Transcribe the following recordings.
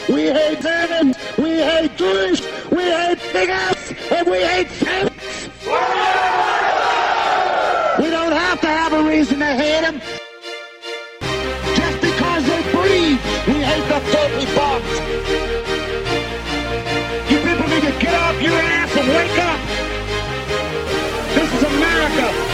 we hate Germans, we hate Jews, we hate bigots, and we hate saints. We don't have to have a reason to hate them. Just because they breathe, we hate the filthy bugs. You people need to get off your ass and wake up. This is America.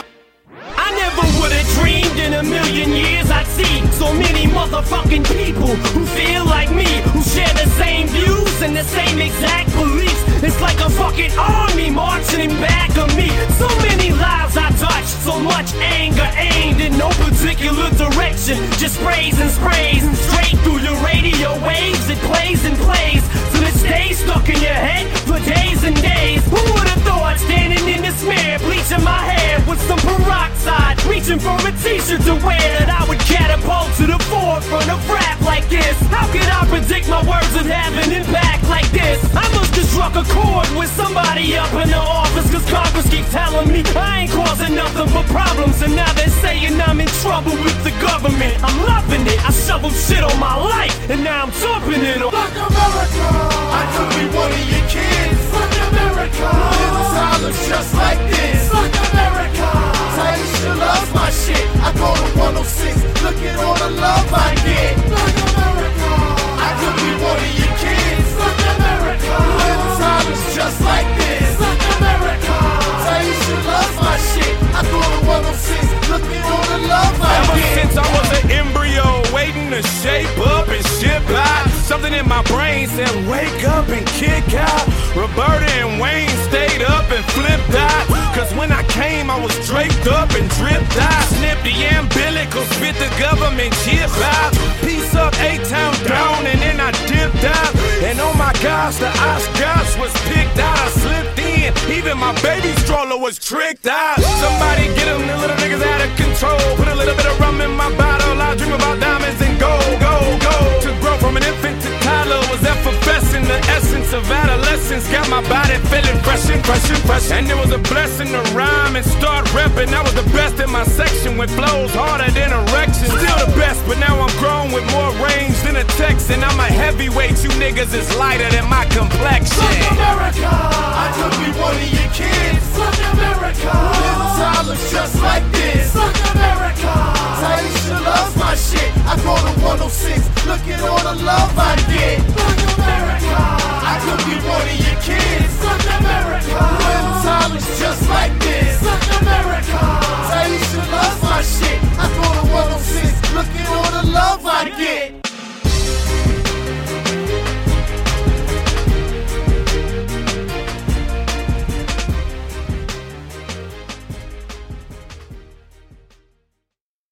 I never would have dreamed in a million years I'd see so many motherfucking people who feel like me, who share the same views and the same exact beliefs. It's like a fucking army marching in back of me. So many lives I touched, so much anger aimed in no particular direction. Just sprays and sprays and straight through your radio waves. It plays and plays till it stays stuck in your head for days and days. Who would have thought standing in this mirror, bleaching my hair with some peroxide, reaching for a t-shirt to wear, that I would catapult to the forefront of rap like this? How could I predict my words would have an impact like this? I must have struck a chord with somebody up in the office, cause Congress keep telling me I ain't causing nothing but problems, and now they're saying I'm in trouble with the government. I'm loving it, I shoveled shit on my life, and now I'm dumping it on. Fuck America, I could be one of your kids. Fuck America, little Tyler's just like this. Fuck America, Taisha loves my shit. I go to 106, look at all the love I get. Fuck America, I could be one of your kids. Fuck America, little Tyler's just like this. Fuck America, Taisha loves my shit. I go to 106, look at all the love I Ever get. since I was an embryo, waiting to shape up and ship out, something in my brain said wake up and kick out. Roberta and Wayne stayed up and flipped out, cause when I came I was draped up and dripped out. Snipped the umbilical, spit the government chip out. Piece up A-Town down and then I dipped out. And oh my gosh, the Oscars was picked out. I slipped in, even my baby stroller was tricked out. Somebody get them, the little niggas out of control. Put a little bit of rum in my bottle, I dream about diamonds and gold, gold, gold. To grow from an infant to toddler was effervescent. The essence of adolescence got my body feeling fresh and fresh and fresh. And it was a blessing to rhyme and start repping. I was the best in my section with flows harder than erections. Still the best, but now I'm grown with more range than a Texan. I'm a heavyweight, you niggas is lighter than my complexion. Fuck America, I could be one of your kids. Fuck America, little Tyler's just like this. Fuck America, Taisha loves my shit. I go to 106, look at all the love I get. Fuck America, I could be one of your kids. Fuck America, little Tyler's just like this. Fuck America, Taisha loves my shit. I go to 106, look at all the love I get.